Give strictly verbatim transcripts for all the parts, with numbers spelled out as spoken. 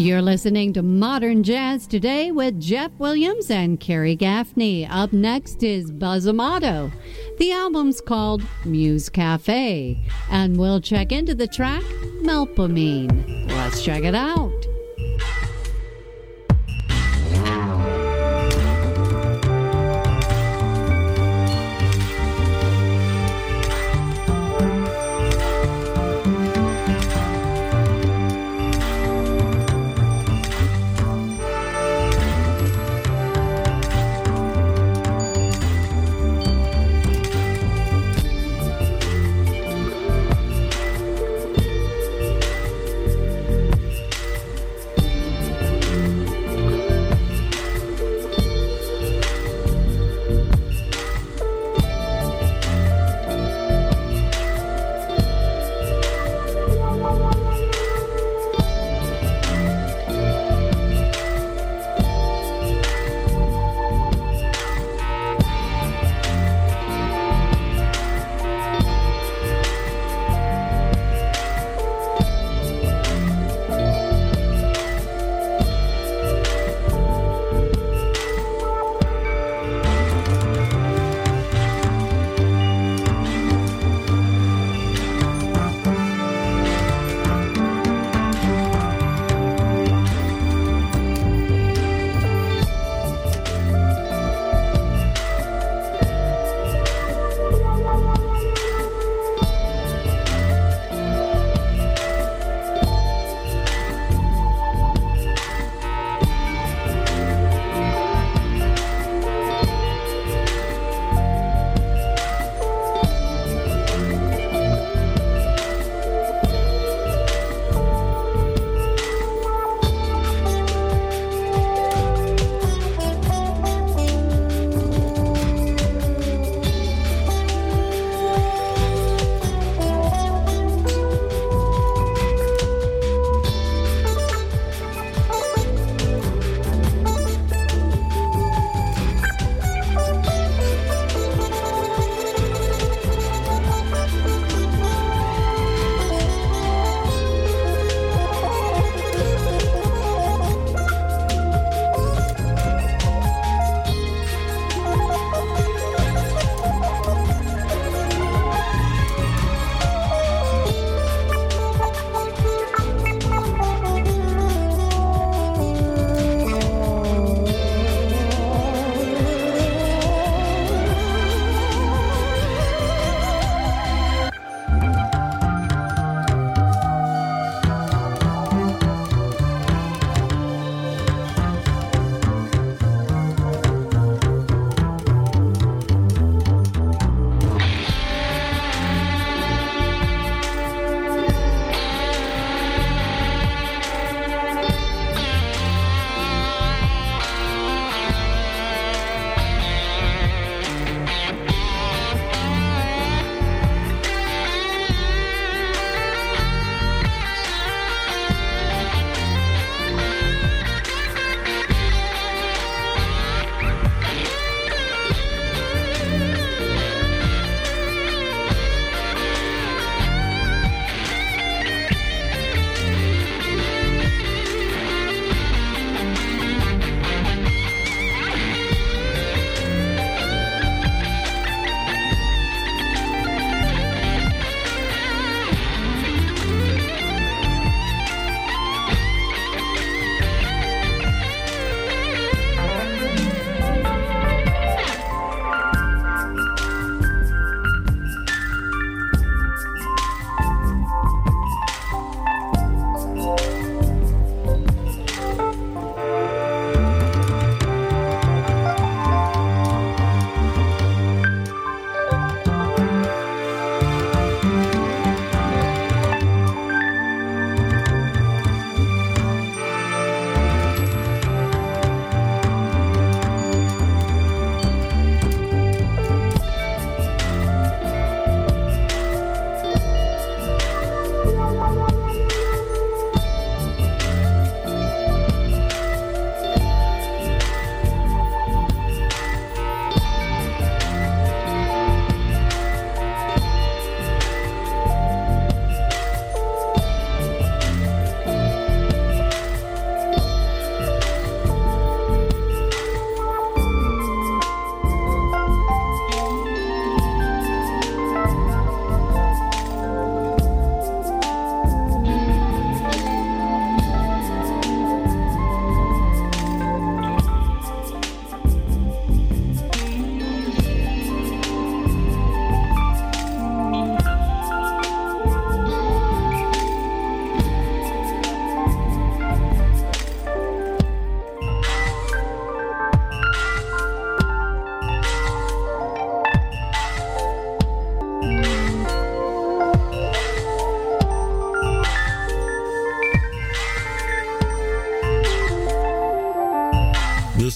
You're listening to Modern Jazz Today with Jeff Williams and Carrie Gaffney. Up next is Buzz Amato. The album's called Muse Cafe, and we'll check into the track Melpomene. Let's check it out.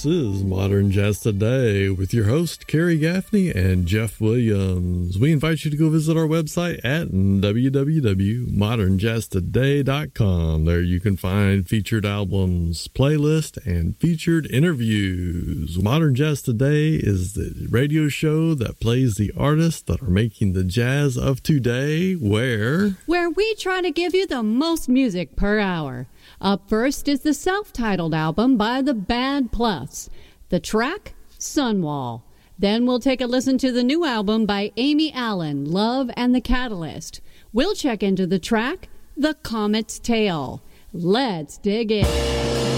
This is Modern Jazz Today with your host, Kerry Gaffney and Jeff Williams. We invite you to go visit our website at w w w dot modern jazz today dot com. There you can find featured albums, playlist, and featured interviews. Modern Jazz Today is the radio show that plays the artists that are making the jazz of today, where... Where we try to give you the most music per hour. Up first is the self-titled album by The Bad Plus. The track, Sunwall. Then we'll take a listen to the new album by Amy Allen, Love and the Catalyst. We'll check into the track, The Comet's Tail. Let's dig in.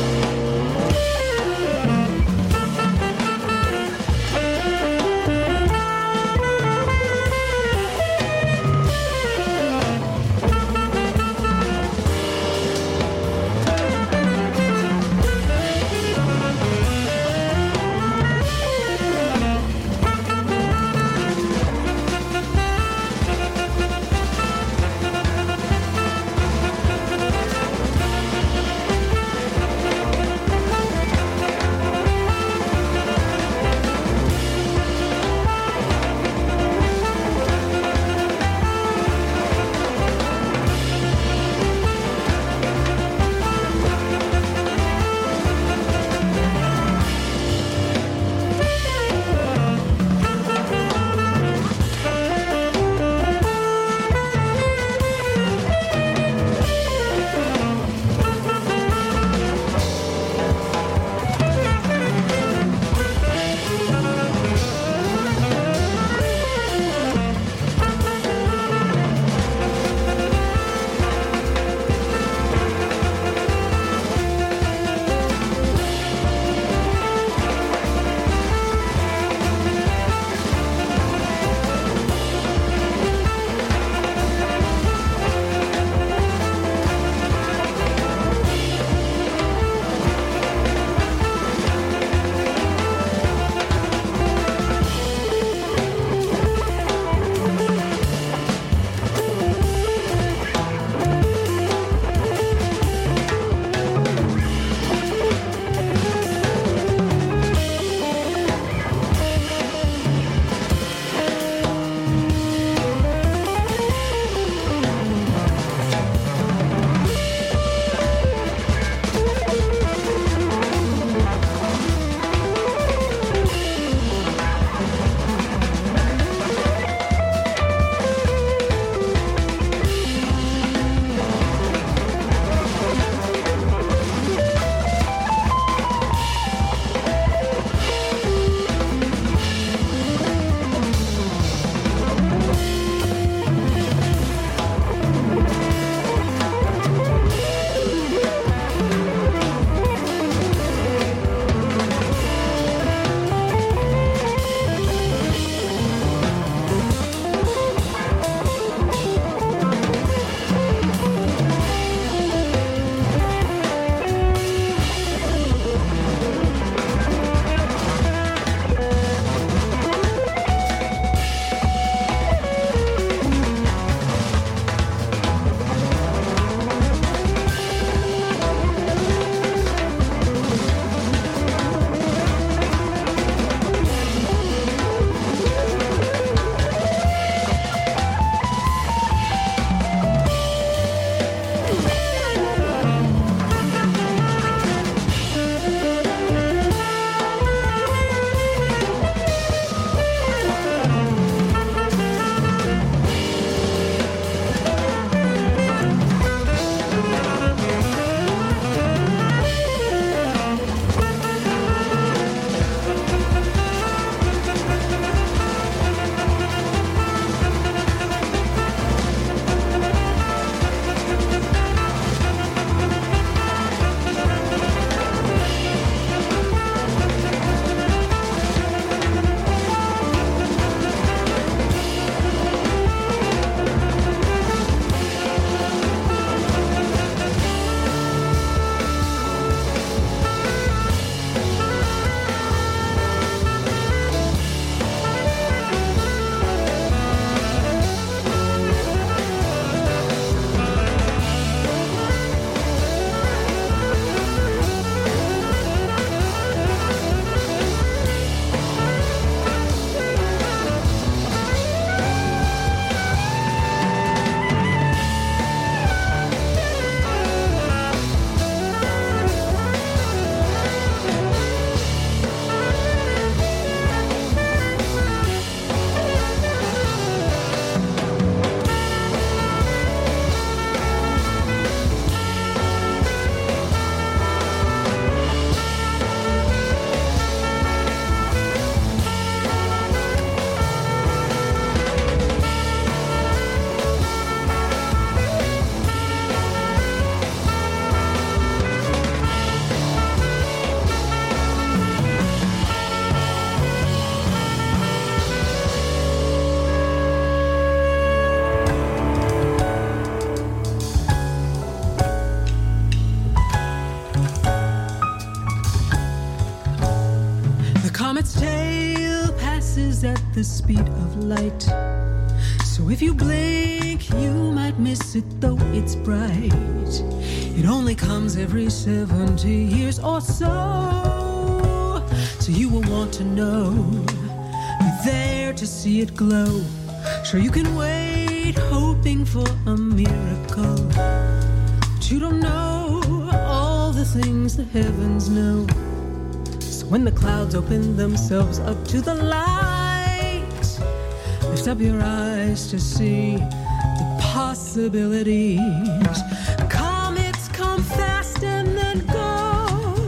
the speed of light. So if you blink, you might miss it, though it's bright. It only comes every seventy years or so. So you will want to know, be there to see it glow. Sure, you can wait, hoping for a miracle, but you don't know all the things the heavens know. So when the clouds open themselves up to the light, lift up your eyes to see the possibilities. Comets come fast and then go.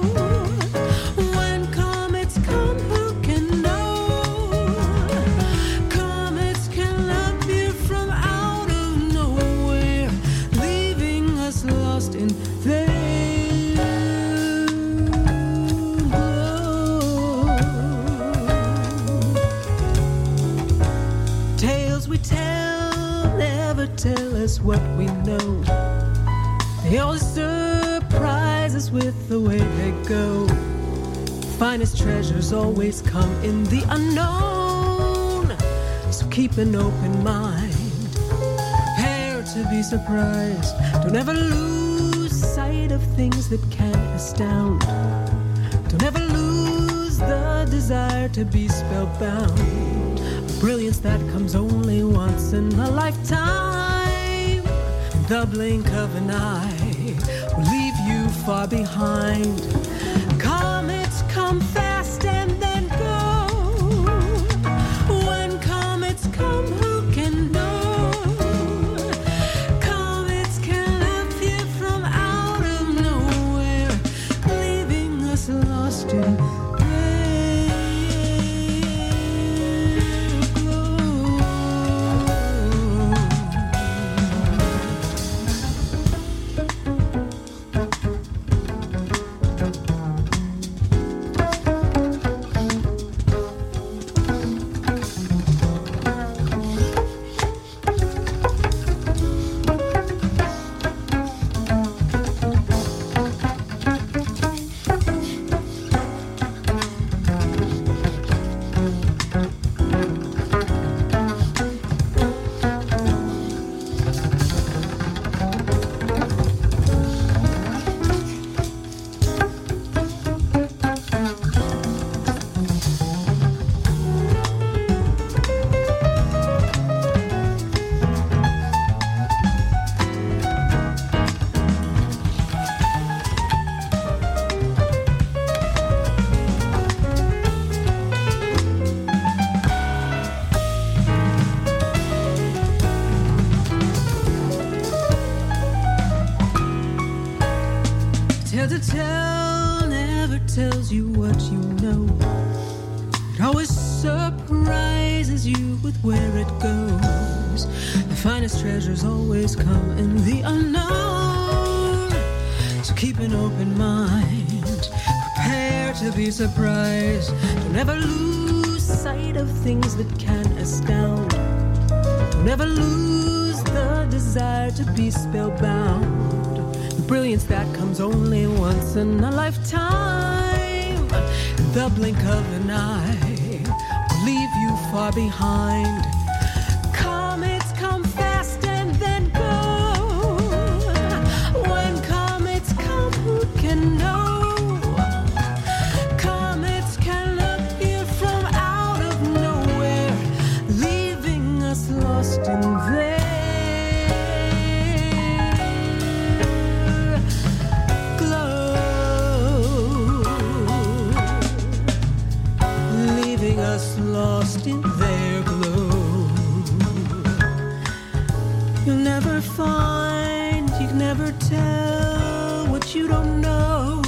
When comets come, who can know? Comets can appear from out of nowhere, leaving us lost in their glow. Tales we tell never tell us what we know. They always surprise us with the way they go. Finest treasures always come in the unknown. So keep an open mind, prepare to be surprised. Don't ever lose sight of things that can astound. Don't ever lose the desire to be spellbound. A brilliance that comes only once in a lifetime. The blink of an eye will leave you far behind. Comets come fast and then go. When comets come, who can know? Comets can appear from out of nowhere, leaving us lost in their glow. Tale to tell never tells you what you know. It always surprises you with where it goes. The finest treasures always come in the unknown. So keep an open mind, prepare to be surprised. Don't ever lose sight of things that can astound. Don't ever lose the desire to be spellbound. Brilliance that comes only once in a lifetime. The blink of an eye will leave you far behind. Comets come fast and then go. When comets come, who can know? Comets can appear from out of nowhere, leaving us lost in their lost in their glow. You'll never find, you can never tell what you don't know.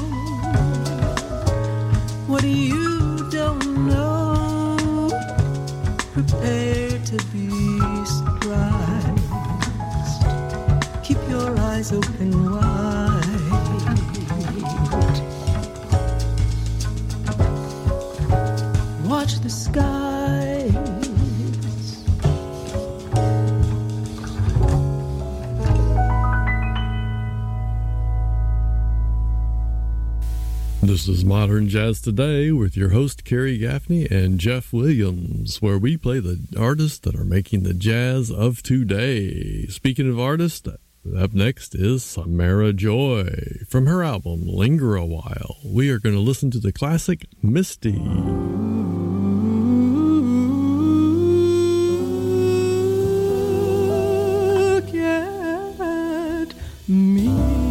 What you don't know, prepare to be surprised. Keep your eyes open wide. Watch the skies. This is Modern Jazz Today with your host, Kerry Gaffney and Jeff Williams, where we play the artists that are making the jazz of today. Speaking of artists, up next is Samara Joy. From her album, Linger a While, we are going to listen to the classic Misty. Look at me.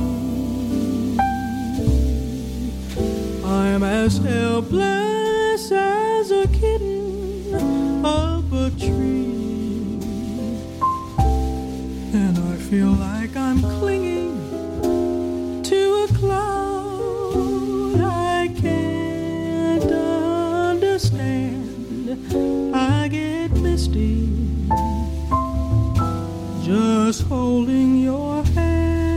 I'm as helpless as a kitten up a tree, and I feel like I'm clinging to a cloud I can't understand. I get misty just holding your hand.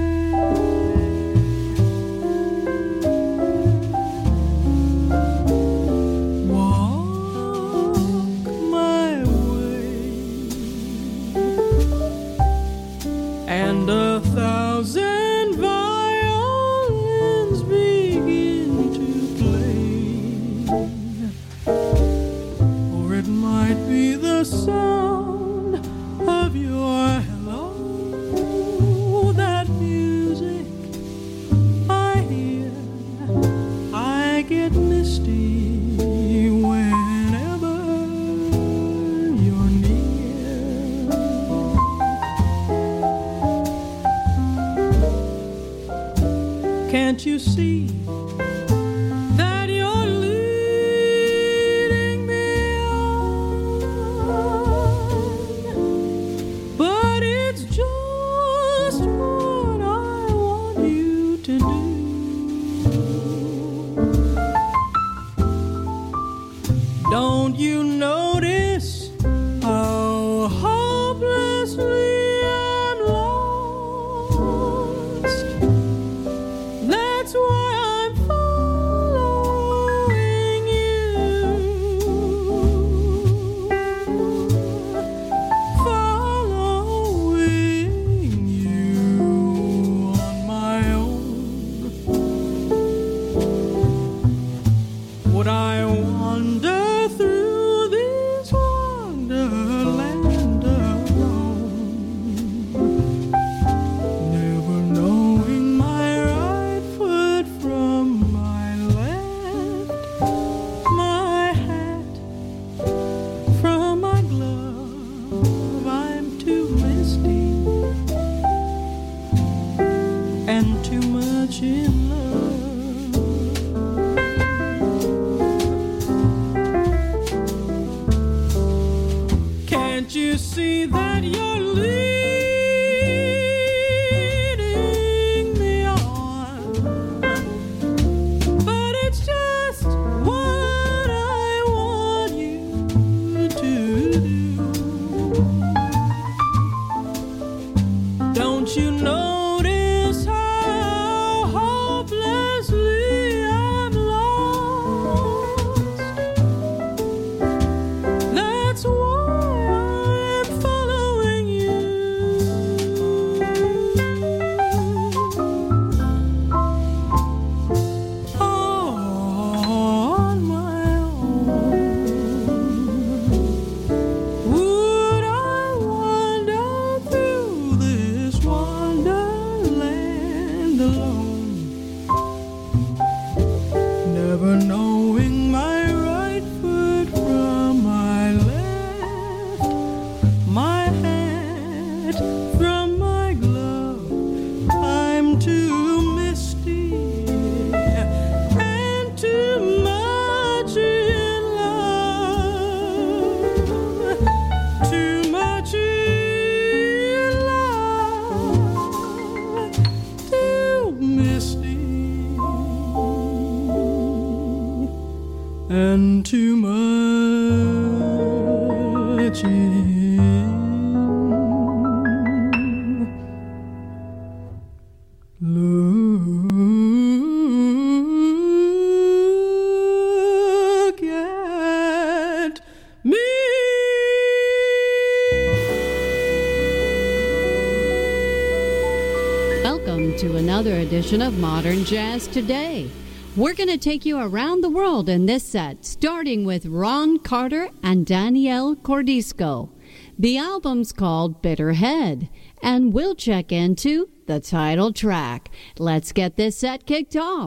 And a thousand violins begin to play, or it might be the sound of your hello, that music I hear. I get misty whenever you're near. Can't you see that you're leading me on? But it's just what I want you to do. Don't you notice how hopelessly I'm lost? That's why I'm following you, following you on my own. Would I wander through this wonderland alone, never knowing my right foot from my left, my hat from my glove? I'm too misty and too much in love. Can't you see that you're leading me on? But it's just what I want you to do. Don't you notice how hopelessly I'm lost? That's why I'm following you on my own. Would I wander through this wonderland alone, never knowing my right foot from my left, my hat from my glove? I'm too misty and too much in love, too much in love, too misty and too much in look at me. Welcome to another edition of Modern Jazz Today. We're going to take you around the world in this set, starting with Ron Carter and Danielle Cordisco. The album's called Bitter Head, and we'll check into the title track. Let's get this set kicked off.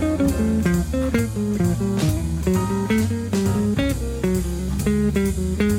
Thank you.